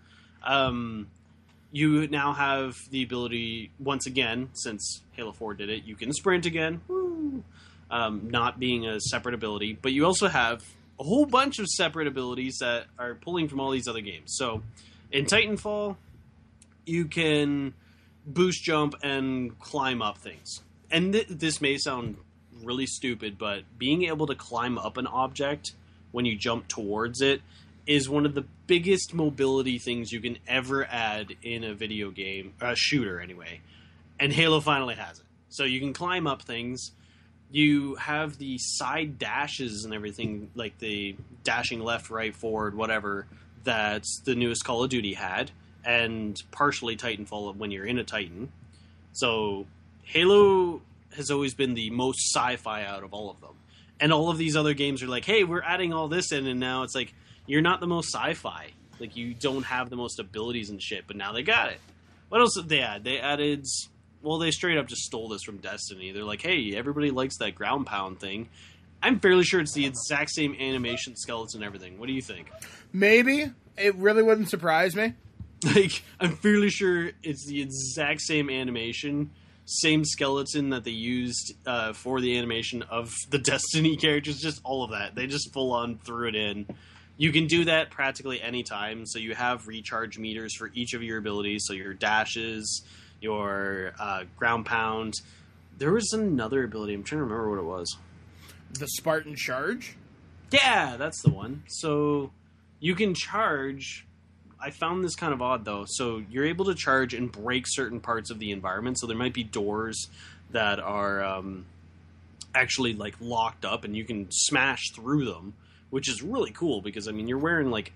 You now have the ability, once again, since Halo 4 did it, you can sprint again. Woo! Not being a separate ability, but you also have a whole bunch of separate abilities that are pulling from all these other games. So in Titanfall, you can boost jump and climb up things. And this may sound really stupid, but being able to climb up an object when you jump towards it is one of the biggest mobility things you can ever add in a video game, a shooter anyway. And Halo finally has it. So you can climb up things. You have the side dashes and everything, like the dashing left, right, forward, whatever, that the newest Call of Duty had, and partially Titanfall when you're in a Titan. So Halo has always been the most sci-fi out of all of them. And all of these other games are like, hey, we're adding all this in, and now it's like, you're not the most sci-fi. Like, you don't have the most abilities and shit, but now they got it. What else did they add? They added... Well, they straight up just stole this from Destiny. They're like, hey, everybody likes that ground pound thing. I'm fairly sure it's the exact same animation, skeleton, and everything. What do you think? Maybe. It really wouldn't surprise me. Like, I'm fairly sure it's the exact same animation, same skeleton that they used for the animation of the Destiny characters, just all of that. They just full on threw it in. You can do that practically any time, so you have recharge meters for each of your abilities, so your dashes, your ground pound. There was another ability. I'm trying to remember what it was. The Spartan Charge? Yeah, that's the one. So you can charge. I found this kind of odd, though. So you're able to charge and break certain parts of the environment. So there might be doors that are actually like locked up, and you can smash through them, which is really cool because, I mean, you're wearing like,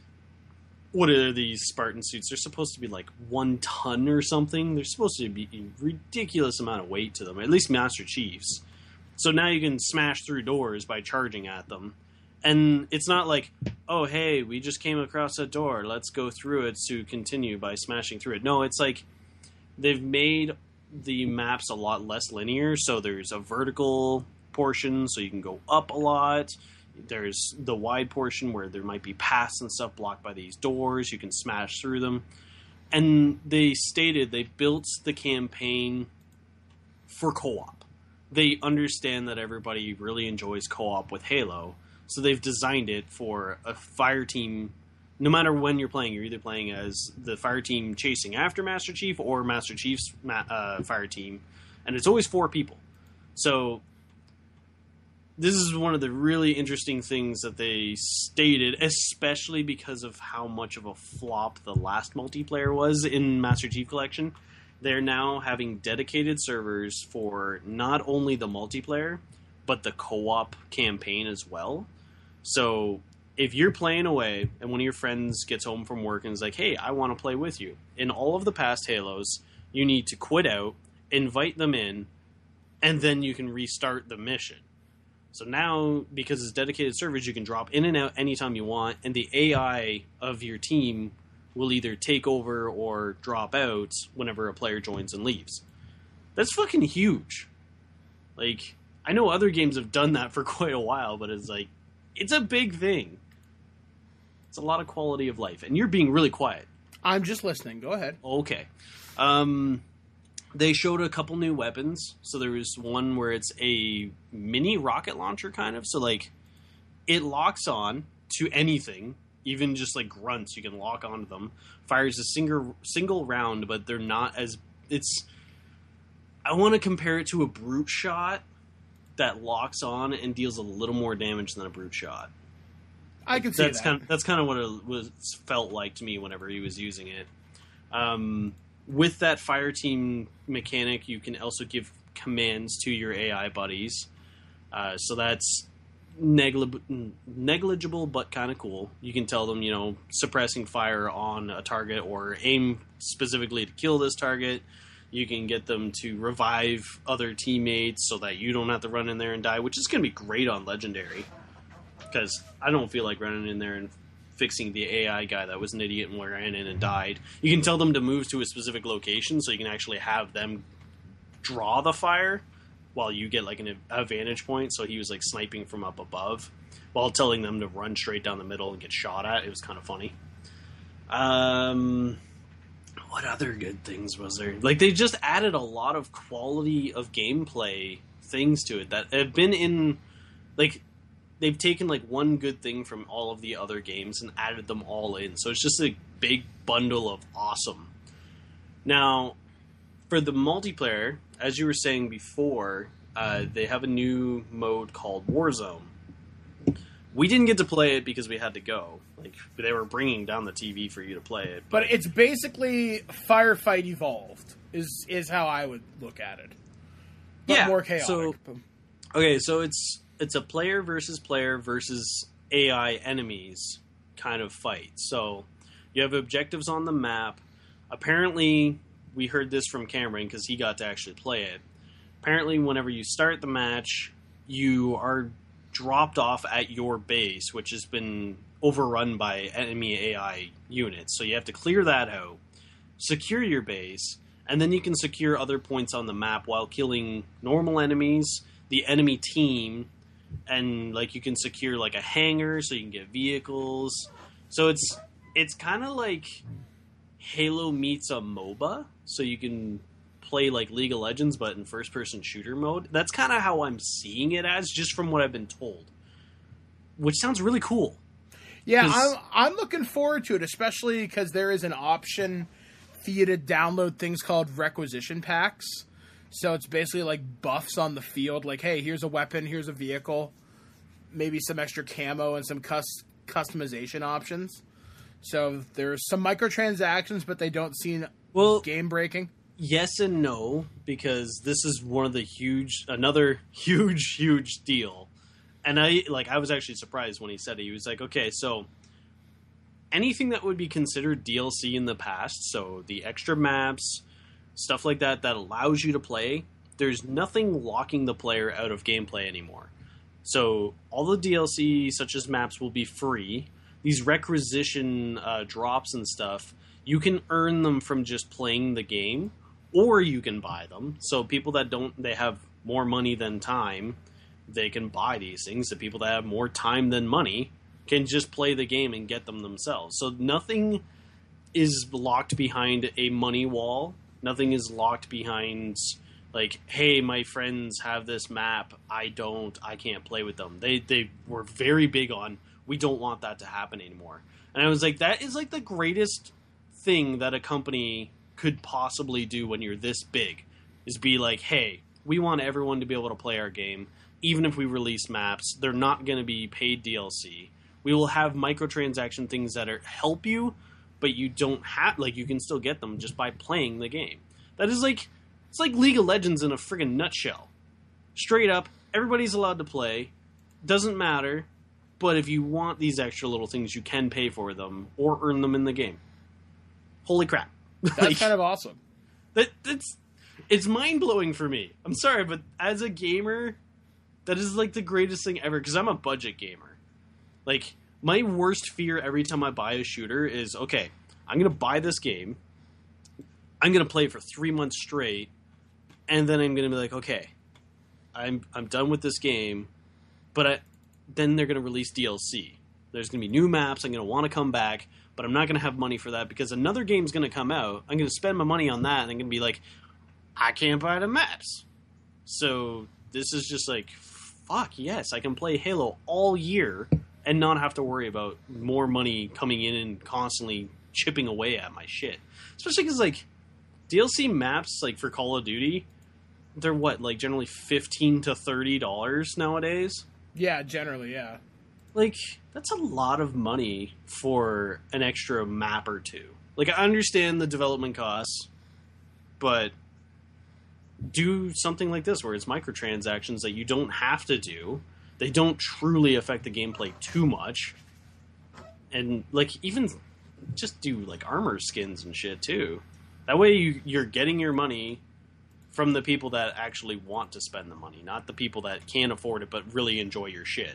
what are these Spartan suits? They're supposed to be like 1 ton or something. They're supposed to be a ridiculous amount of weight to them, at least Master Chief's. So now you can smash through doors by charging at them. And it's not like, oh, hey, we just came across a door. Let's go through it to continue by smashing through it. No, it's like they've made the maps a lot less linear. So there's a vertical portion, so you can go up a lot. There's the wide portion where there might be paths and stuff blocked by these doors. You can smash through them. And they stated they built the campaign for co-op. They understand that everybody really enjoys co-op with Halo. So they've designed it for a fire team. No matter when you're playing, you're either playing as the fire team chasing after Master Chief or Master Chief's fire team. And it's always 4 people. So this is one of the really interesting things that they stated, especially because of how much of a flop the last multiplayer was in Master Chief Collection. They're now having dedicated servers for not only the multiplayer, but the co-op campaign as well. So if you're playing away and one of your friends gets home from work and is like, hey, I want to play with you, in all of the past Halos, you need to quit out, invite them in, and then you can restart the mission. So now, because it's dedicated servers, you can drop in and out anytime you want, and the AI of your team will either take over or drop out whenever a player joins and leaves. That's fucking huge. Like, I know other games have done that for quite a while, but it's like, it's a big thing. It's a lot of quality of life. And you're being really quiet. I'm just listening. Go ahead. Okay. They showed a couple new weapons. So there was one where it's a mini rocket launcher, kind of. So, like, it locks on to anything, even just, like, grunts. You can lock onto them. Fires a single round, but they're not as... I want to compare it to a brute shot that locks on and deals a little more damage than a brute shot. I can see that. That's kind of what it felt like to me whenever he was using it. With that fire team mechanic, you can also give commands to your AI buddies. So that's negligible, but kind of cool. You can tell them, suppressing fire on a target or aim specifically to kill this target. You can get them to revive other teammates so that you don't have to run in there and die, which is going to be great on Legendary. Because I don't feel like running in there and fixing the AI guy that was an idiot and ran in and died. You can tell them to move to a specific location so you can actually have them draw the fire while you get like a vantage point. So he was like sniping from up above while telling them to run straight down the middle and get shot at. It was kind of funny. What other good things was there? Like, they just added a lot of quality of gameplay things to it that have been in, like, they've taken like one good thing from all of the other games and added them all in. So it's just a big bundle of awesome. Now, for the multiplayer, as you were saying before, they have a new mode called Warzone. We didn't get to play it because we had to go. Like, they were bringing down the TV for you to play it. But it's basically Firefight evolved, is how I would look at it. But more chaotic. So it's a player versus AI enemies kind of fight. So you have objectives on the map. Apparently, we heard this from Cameron because he got to actually play it. Apparently, whenever you start the match, you are dropped off at your base, which has been overrun by enemy AI units. So you have to clear that out, secure your base, and then you can secure other points on the map while killing normal enemies, the enemy team, and like you can secure like a hangar so you can get vehicles. So it's kind of like Halo meets a MOBA, so you can play like League of Legends but in first person shooter mode. That's kind of how I'm seeing it as, just from what I've been told, which sounds really cool. Yeah, I'm looking forward to it, especially because there is an option for you to download things called requisition packs. So it's basically like buffs on the field. Like, hey, here's a weapon, here's a vehicle, maybe some extra camo and some customization options. So there's some microtransactions, but they don't seem game breaking. Yes and no, because this is one of the another huge deal. And I was actually surprised when he said it. He was like, okay, so anything that would be considered DLC in the past, so the extra maps, stuff like that allows you to play, there's nothing locking the player out of gameplay anymore. So all the DLC, such as maps, will be free. These requisition drops and stuff, you can earn them from just playing the game, or you can buy them. So people that they have more money than time, they can buy these things. The people that have more time than money can just play the game and get them themselves. So nothing is locked behind a money wall. Nothing is locked behind, like, hey, my friends have this map, I can't play with them. They were very big on, we don't want that to happen anymore. And I was like, that is like the greatest thing that a company could possibly do when you're this big, is be like, hey, we want everyone to be able to play our game. Even if we release maps, they're not going to be paid DLC. We will have microtransaction things that help you, but you don't have, like, you can still get them just by playing the game. That is like, it's like League of Legends in a friggin' nutshell. Straight up, everybody's allowed to play. Doesn't matter. But if you want these extra little things, you can pay for them or earn them in the game. Holy crap. That's kind of awesome. It's mind-blowing for me. I'm sorry, but as a gamer, that is like the greatest thing ever, because I'm a budget gamer. Like, my worst fear every time I buy a shooter is, okay, I'm going to buy this game, I'm going to play for 3 months straight, and then I'm going to be like, okay, I'm done with this game, but then they're going to release DLC. There's going to be new maps, I'm going to want to come back, but I'm not going to have money for that because another game's going to come out, I'm going to spend my money on that, and I'm going to be like, I can't buy the maps. So this is just like, fuck yes, I can play Halo all year and not have to worry about more money coming in and constantly chipping away at my shit. Especially because, like, DLC maps, like, for Call of Duty, they're what, like, generally $15 to $30 nowadays? Yeah, generally, yeah. Like, that's a lot of money for an extra map or two. Like, I understand the development costs, but do something like this where it's microtransactions that you don't have to do. They don't truly affect the gameplay too much. And, like, even just do, like, armor skins and shit, too. That way you're getting your money from the people that actually want to spend the money, not the people that can't afford it but really enjoy your shit.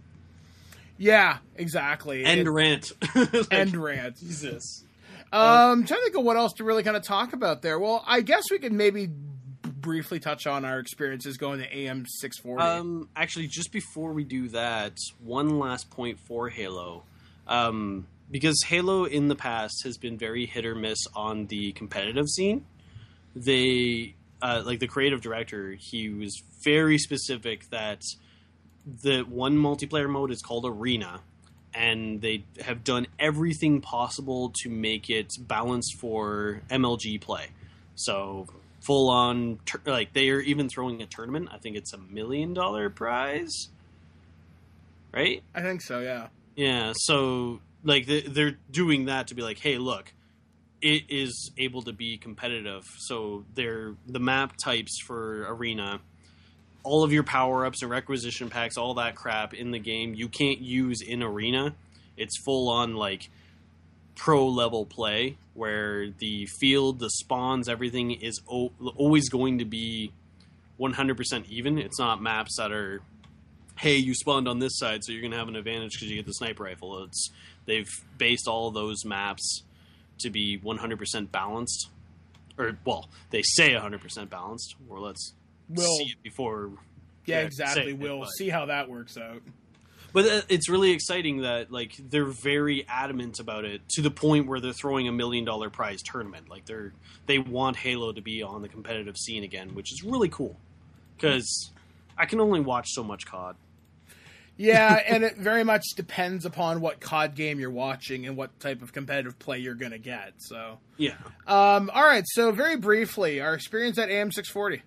Yeah, exactly. Rant. Like, end rant. Jesus. I'm trying to think of what else to really kind of talk about there. Well, I guess we could maybe briefly touch on our experiences going to AM640. Actually, just before we do that, one last point for Halo. Because Halo in the past has been very hit or miss on the competitive scene. They, like the creative director, he was very specific that the one multiplayer mode is called Arena, and they have done everything possible to make it balanced for MLG play. So full on, like, they are even throwing a tournament. I think it's $1 million prize, right? I think so, yeah. Yeah, so like they're doing that to be like, hey, look, it is able to be competitive. So the map types for Arena, all of your power-ups and requisition packs, all that crap in the game, you can't use in Arena. It's full-on, like, pro-level play, where the field, the spawns, everything is always going to be 100% even. It's not maps that are, hey, you spawned on this side, so you're going to have an advantage because you get the sniper rifle. They've based all of those maps to be 100% balanced. Or, well, they say 100% balanced, or let's see it before. Yeah, exactly. We'll see how that works out. But it's really exciting that, like, they're very adamant about it to the point where they're throwing $1 million prize tournament. Like, they want Halo to be on the competitive scene again, which is really cool. Because I can only watch so much COD. Yeah, and it very much depends upon what COD game you're watching and what type of competitive play you're going to get. So yeah. All right, so very briefly, our experience at AM640.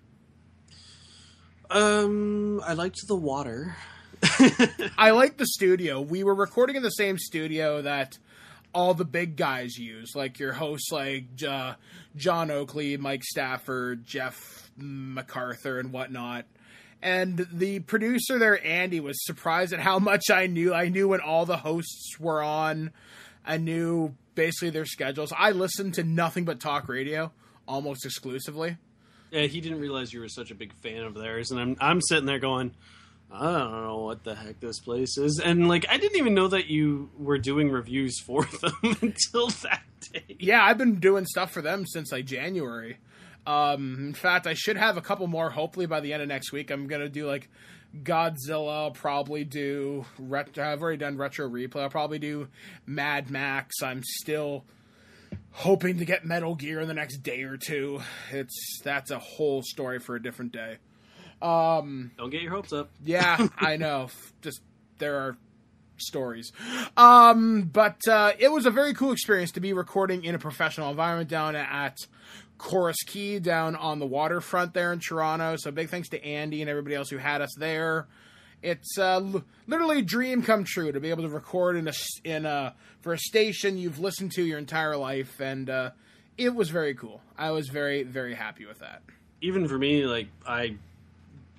I liked the water. I like the studio. We were recording in the same studio that all the big guys use, like your hosts like John Oakley, Mike Stafford, Jeff MacArthur, and whatnot. And the producer there, Andy, was surprised at how much I knew. I knew when all the hosts were on. I knew basically their schedules. I listened to nothing but talk radio, almost exclusively. Yeah, he didn't realize you were such a big fan of theirs, and I'm sitting there going, I don't know what the heck this place is. And, like, I didn't even know that you were doing reviews for them until that day. Yeah, I've been doing stuff for them since, like, January. In fact, I should have a couple more, hopefully, by the end of next week. I'm going to do, like, Godzilla. I'll probably do... I've already done Retro Replay. I'll probably do Mad Max. I'm still hoping to get Metal Gear in the next day or two. That's a whole story for a different day. Don't get your hopes up. Yeah, I know. Just there are stories. But it was a very cool experience to be recording in a professional environment down at Chorus Key down on the waterfront there in Toronto. So big thanks to Andy and everybody else who had us there. It's literally a dream come true to be able to record for a station you've listened to your entire life, and it was very cool. I was very, very happy with that. Even for me, like,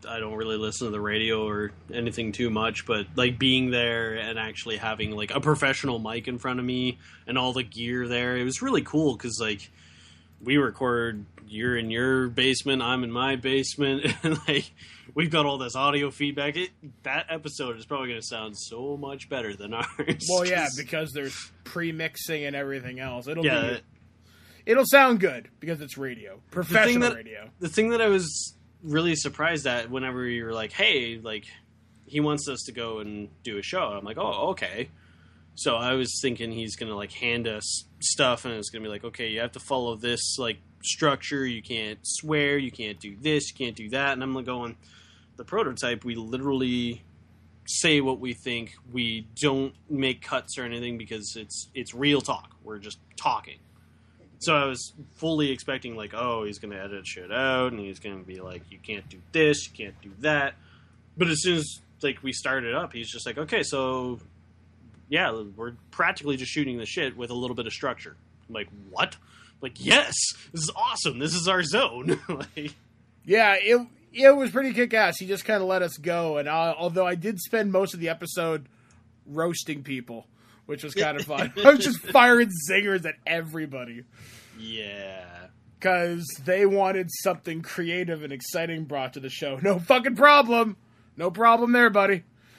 I don't really listen to the radio or anything too much, but like being there and actually having like a professional mic in front of me and all the gear there, it was really cool because like we record, you're in your basement, I'm in my basement, and like we've got all this audio feedback. That episode is probably going to sound so much better than ours. Well, yeah, because there's pre-mixing and everything else. It'll sound good because it's radio, professional radio. The thing that I was really surprised at whenever you were like, hey, like, he wants us to go and do a show. I'm like, oh, okay. So I was thinking he's going to, like, hand us stuff, and it's going to be like, okay, you have to follow this, like, structure. You can't swear. You can't do this. You can't do that. And I'm like going, the prototype, we literally say what we think. We don't make cuts or anything because it's real talk. We're just talking. So I was fully expecting, like, oh, he's going to edit shit out, and he's going to be like, you can't do this, you can't do that. But as soon as, like, we started up, he's just like, okay, so, yeah, we're practically just shooting the shit with a little bit of structure. I'm like, what? Like, yes, this is awesome. This is our zone. Like, yeah, it was pretty kick-ass. He just kind of let us go, and although I did spend most of the episode roasting people, which was kind of fun. I was just firing zingers at everybody. Yeah. Because they wanted something creative and exciting brought to the show. No fucking problem. No problem there, buddy.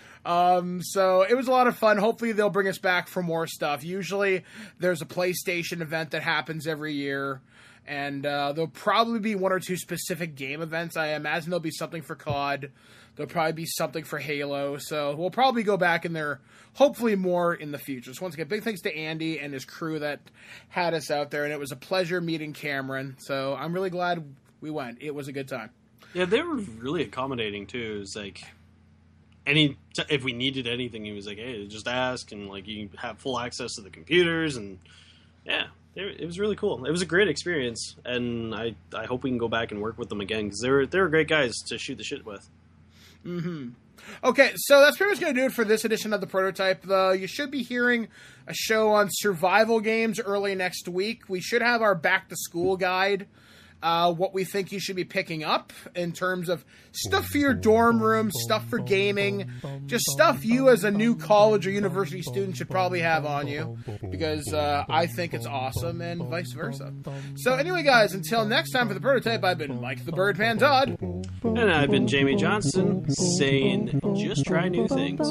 So it was a lot of fun. Hopefully they'll bring us back for more stuff. Usually there's a PlayStation event that happens every year. And there'll probably be one or two specific game events. I imagine there'll be something for COD. There'll probably be something for Halo. So we'll probably go back in there, hopefully more in the future. So once again, big thanks to Andy and his crew that had us out there. And it was a pleasure meeting Cameron. So I'm really glad we went. It was a good time. Yeah, they were really accommodating, too. It was like, if we needed anything, he was like, hey, just ask. And like you have full access to the computers. And yeah. It was really cool. It was a great experience, and I hope we can go back and work with them again because they were great guys to shoot the shit with. Mm-hmm. Okay, so that's pretty much going to do it for this edition of the Prototype. You should be hearing a show on survival games early next week. We should have our back-to-school guide, what we think you should be picking up in terms of stuff for your dorm room, stuff for gaming, just stuff you as a new college or university student should probably have on you, because I think it's awesome, and vice versa. So anyway, guys, until next time for the Prototype, I've been Mike the Birdman Todd. And I've been Jamie Johnson, saying, just try new things.